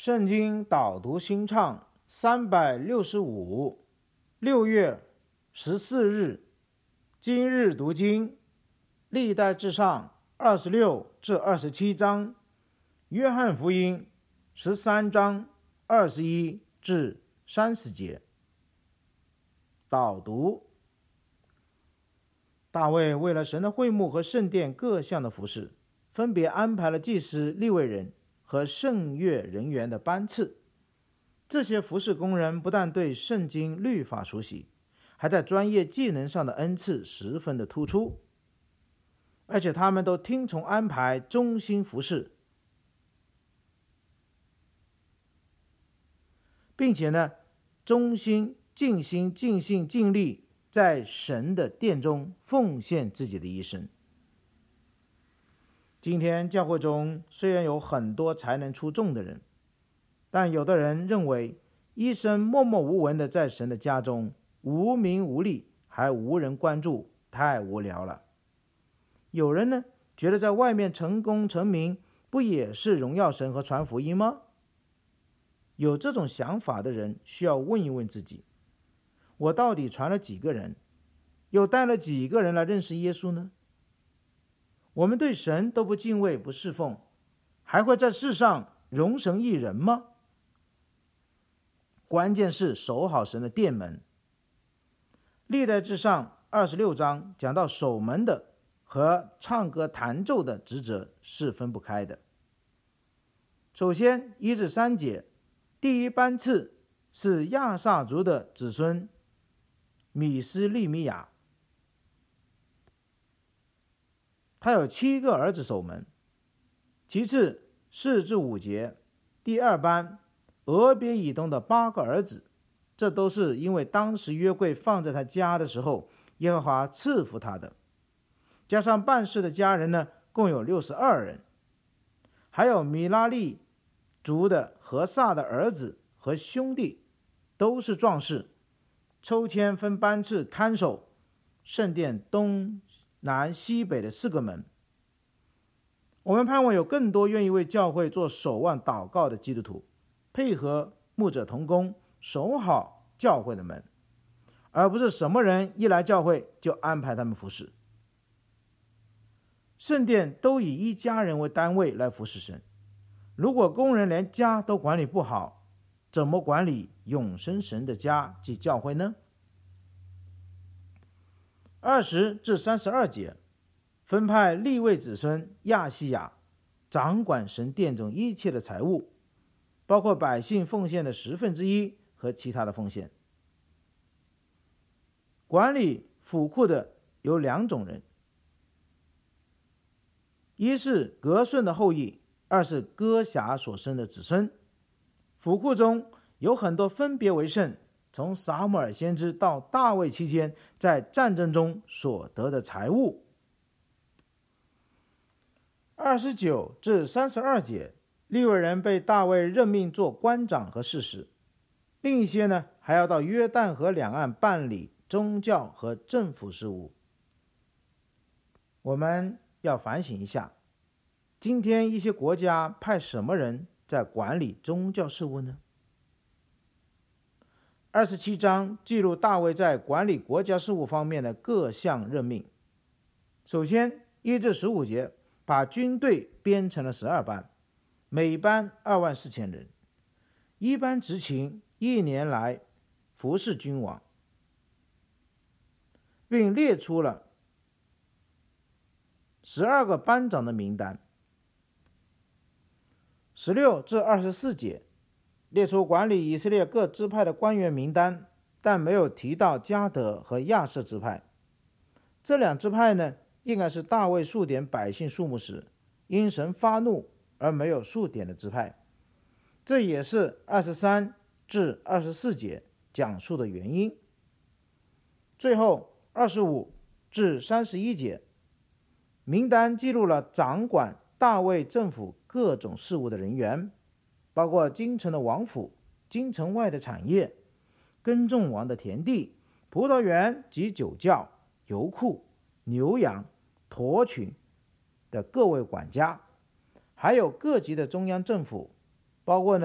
圣经导读新唱365， 6月14日，今日读经，历代志上26至27章，约翰福音13章21至30节。导读：大卫为了神的会幕和圣殿各项的服事，分别安排了祭司、利未人和圣乐人员的班次。这些服事工人不但对圣经律法熟悉，还在专业技能上的恩赐十分的突出，而且他们都听从安排，忠心服事，并且忠心、尽心、尽性、尽力在神的殿中奉献自己的一生。今天教会中虽然有很多才能出众的人，但有的人认为一生默默无闻的在神的家中无名无利，还无人关注，太无聊了。有人觉得在外面成功成名不也是荣耀神和传福音吗？有这种想法的人需要问一问自己，我到底传了几个人，又带了几个人来认识耶稣呢？我们对神都不敬畏不侍奉，还会在世上容神一人吗？关键是守好神的殿门。历代志上26章讲到守门的和唱歌弹奏的职责是分不开的。首先1至3节，第一班次是亚萨族的子孙米斯利米亚，他有7个儿子守门。其次4至5节，第二班俄别以东的8个儿子，这都是因为当时约柜放在他家的时候，耶和华赐福他的，加上办事的家人共有62人。还有米拉利族的何撒的儿子和兄弟，都是壮士，抽签分班次看守圣殿东南西北的4个门。我们盼望有更多愿意为教会做守望祷告的基督徒，配合牧者同工，守好教会的门，而不是什么人一来教会就安排他们服侍。圣殿都以一家人为单位来服侍神，如果工人连家都管理不好，怎么管理永生神的家及教会呢？20至32节，分派利未子孙亚细亚掌管神殿中一切的财物，包括百姓奉献的1/10和其他的奉献。管理府库的有2种人，一是革顺的后裔，二是哥辖所生的子孙。府库中有很多分别为圣，从撒母耳先知到大卫期间在战争中所得的财物。29至32节，利未人被大卫任命做官长和士师，另一些还要到约旦河两岸办理宗教和政府事务。我们要反省一下，今天一些国家派什么人在管理宗教事务呢？27章记录大卫在管理国家事务方面的各项任命。首先1至15节，把军队编成了12班，每班24000人，一班执勤1年来服侍君王，并列出了12个班长的名单。16至24节，列出管理以色列各支派的官员名单，但没有提到迦得和亚设支派。这2支派应该是大卫数点百姓数目时，因神发怒而没有数点的支派，这也是23至24节讲述的原因。最后25至31节，名单记录了掌管大卫政府各种事务的人员，包括京城的王府、京城外的产业、耕种王的田地、葡萄园及酒窖、油库、牛羊、驼群的各位管家，还有各级的中央政府，包括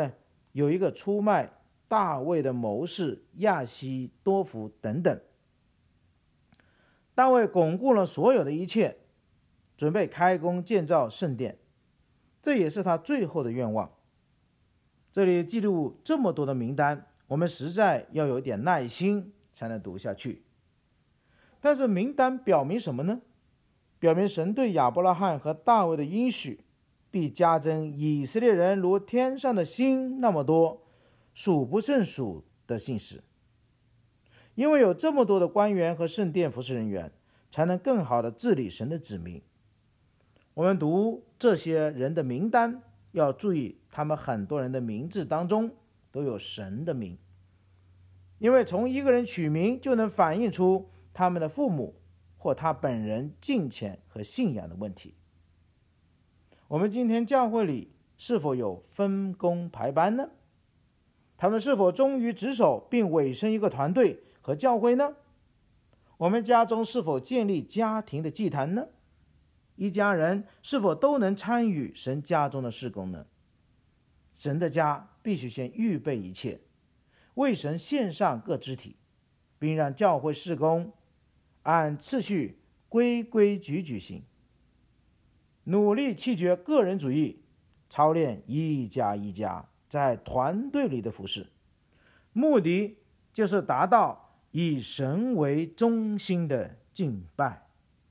有一个出卖大卫的谋士亚希多弗等等。大卫巩固了所有的一切，准备开工建造圣殿，这也是他最后的愿望。这里记录这么多的名单，我们实在要有点耐心才能读下去。但是名单表明什么呢？表明神对亚伯拉罕和大卫的应许，必加增以色列人如天上的星那么多，数不胜数的信实。因为有这么多的官员和圣殿服侍人员，才能更好的治理神的子民。我们读这些人的名单，要注意他们很多人的名字当中都有神的名，因为从一个人取名就能反映出他们的父母或他本人敬虔和信仰的问题。我们今天教会里是否有分工排班呢？他们是否忠于职守并委身一个团队和教会呢？我们家中是否建立家庭的祭坛呢？一家人是否都能参与神家中的事工呢？神的家必须先预备一切，为神献上各肢体，并让教会事工按次序规规矩矩行，努力弃绝个人主义，操练一家一家在团队里的服事，目的就是达到以神为中心的敬拜。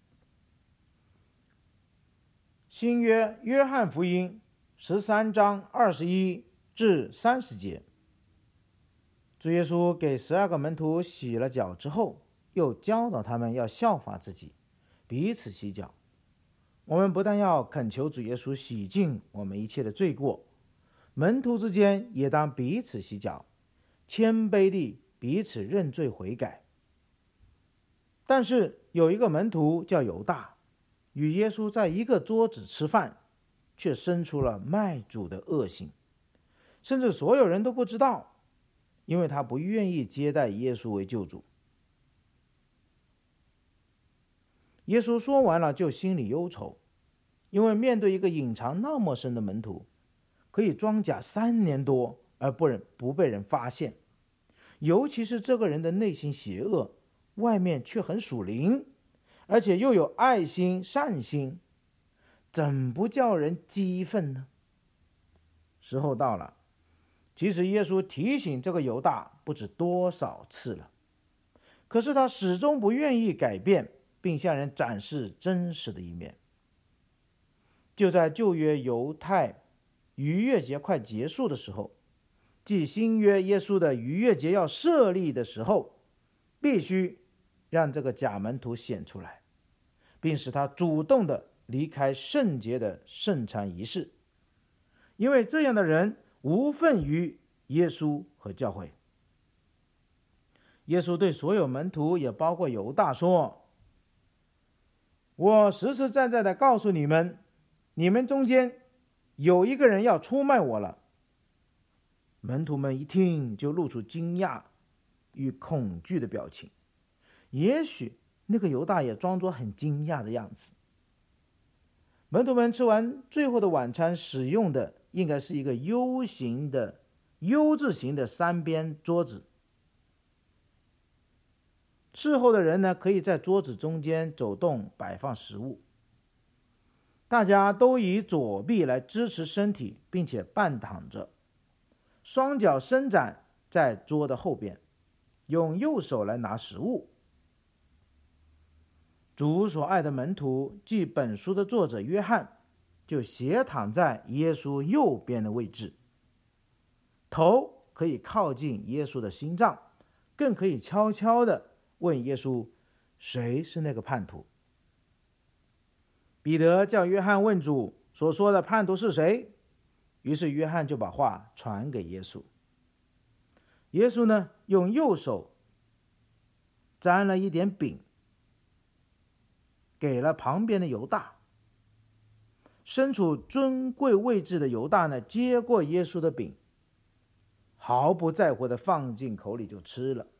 新约约翰福音13章21至30节，主耶稣给12个门徒洗了脚之后，又教导他们要效法自己，彼此洗脚。我们不但要恳求主耶稣洗净我们一切的罪过，门徒之间也当彼此洗脚，谦卑地彼此认罪悔改。但是有一个门徒叫犹大，与耶稣在一个桌子吃饭，却生出了卖主的恶行，甚至所有人都不知道，因为他不愿意接待耶稣为救主。耶稣说完了就心里忧愁，因为面对一个隐藏那么深的门徒，可以装假3年多而不被人发现，尤其是这个人的内心邪恶，外面却很属灵，而且又有爱心善心，怎不叫人激愤呢？时候到了，其实耶稣提醒这个犹大不知多少次了，可是他始终不愿意改变，并向人展示真实的一面。就在旧约犹太逾越节快结束的时候，即新约耶稣的逾越节要设立的时候，必须让这个假门徒显出来，并使他主动的离开圣洁的圣餐仪式，因为这样的人无份于耶稣和教会。耶稣对所有门徒，也包括犹大说：我实实在在的告诉你们，你们中间有一个人要出卖我了。门徒们一听就露出惊讶与恐惧的表情，也许那个犹大也装作很惊讶的样子。门徒们吃完最后的晚餐，使用的应该是一个 U 字形的3边桌子。事后的人呢，可以在桌子中间走动摆放食物，大家都以左臂来支持身体，并且半躺着，双脚伸展在桌的后边，用右手来拿食物。主所爱的门徒，即本书的作者约翰，就斜躺在耶稣右边的位置，头可以靠近耶稣的心脏，更可以悄悄地问耶稣，谁是那个叛徒？彼得叫约翰问主所说的叛徒是谁，于是约翰就把话传给耶稣。耶稣呢，用右手沾了一点饼，给了旁边的犹大。身处尊贵位置的犹大呢，接过耶稣的饼，毫不在乎地放进口里就吃了，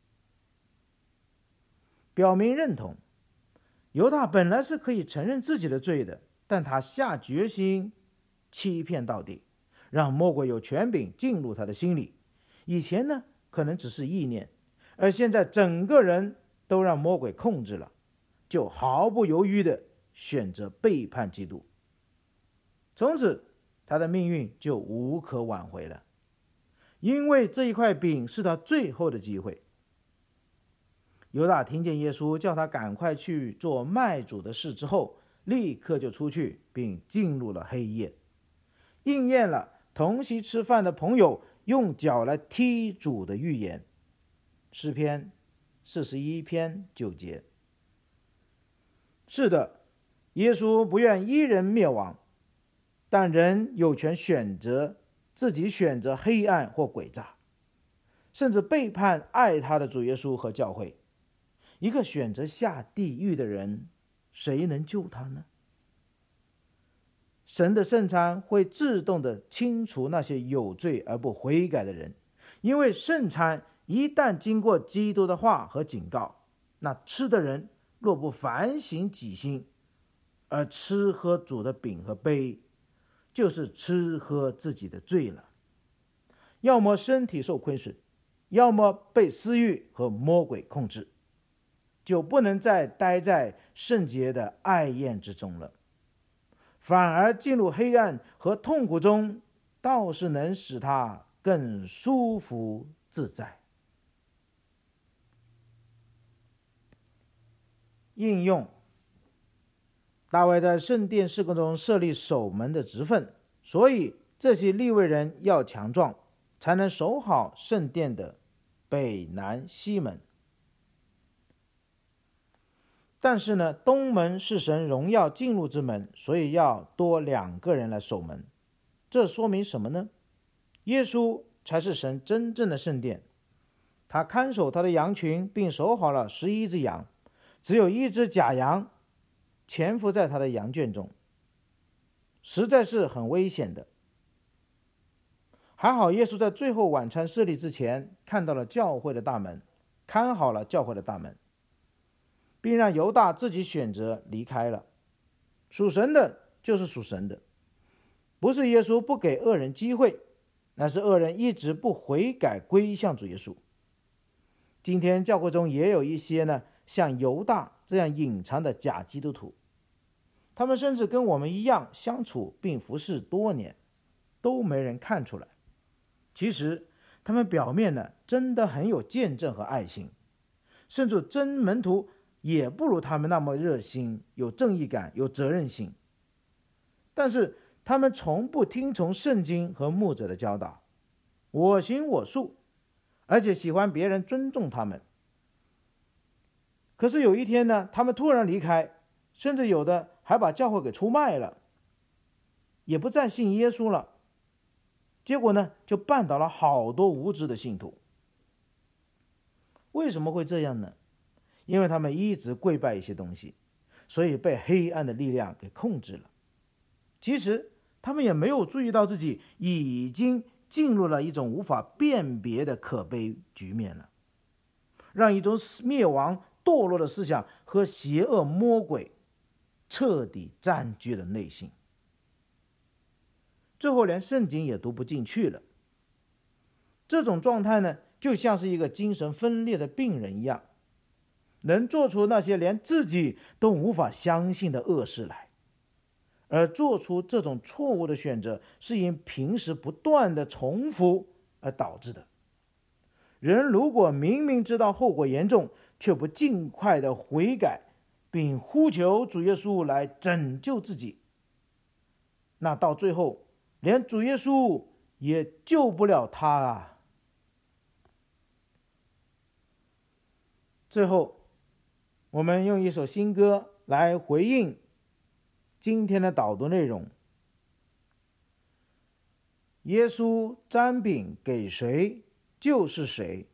表明认同。犹大本来是可以承认自己的罪的，但他下决心欺骗到底， 让魔鬼有权柄进入他的心里。以前呢，可能只是意念，而现在整个人都让魔鬼控制了，就毫不犹豫地选择背叛基督。从此，他的命运就无可挽回了，因为这一块饼是他最后的机会。犹大听见耶稣叫他赶快去做卖主的事之后，立刻就出去，并进入了黑夜，应验了同席吃饭的朋友用脚来踢主的预言。诗篇41篇9节。是的，耶稣不愿一人灭亡，但人有权自己选择黑暗或诡诈，甚至背叛爱他的主耶稣和教会。一个选择下地狱的人，谁能救他呢？神的圣餐会自动地清除那些有罪而不悔改的人，因为圣餐一旦经过基督的话和警告，那吃的人若不反省己心，而吃喝主的饼和杯，就是吃喝自己的罪了。要么身体受亏损，要么被私欲和魔鬼控制，就不能再待在圣洁的爱宴之中了，反而进入黑暗和痛苦中，倒是能使他更舒服自在。应用：大卫在圣殿事工中设立守门的职分，所以这些利未人要强壮，才能守好圣殿的北南西门。但是呢，东门是神荣耀进入之门，所以要多2个人来守门。这说明什么呢？耶稣才是神真正的圣殿，他看守他的羊群，并守好了11只羊，只有1只假羊潜伏在他的羊圈中，实在是很危险的。还好耶稣在最后晚餐设立之前，看到了教会的大门，看好了教会的大门，并让犹大自己选择离开了。属神的就是属神的，不是耶稣不给恶人机会，那是恶人一直不悔改归向主耶稣。今天教会中也有一些呢，像犹大这样隐藏的假基督徒，他们甚至跟我们一样相处并服侍多年，都没人看出来。其实他们表面呢，真的很有见证和爱心，甚至真门徒也不如他们那么热心、有正义感、有责任心。但是他们从不听从圣经和牧者的教导，我行我素，而且喜欢别人尊重他们。可是有一天呢，他们突然离开，甚至有的还把教会给出卖了，也不再信耶稣了。结果呢，就绊倒了好多无知的信徒。为什么会这样呢？因为他们一直跪拜一些东西，所以被黑暗的力量给控制了。其实他们也没有注意到自己已经进入了一种无法辨别的可悲局面了，让一种灭亡堕落的思想和邪恶魔鬼彻底占据了内心，最后连圣经也读不进去了。这种状态呢，就像是一个精神分裂的病人一样，能做出那些连自己都无法相信的恶事来。而做出这种错误的选择，是因平时不断的重复而导致的。人如果明明知道后果严重，却不尽快的悔改，并呼求主耶稣来拯救自己，那到最后连主耶稣也救不了他啊。最后，我们用一首新歌来回应今天的导读内容。耶稣沾饼给谁就是谁，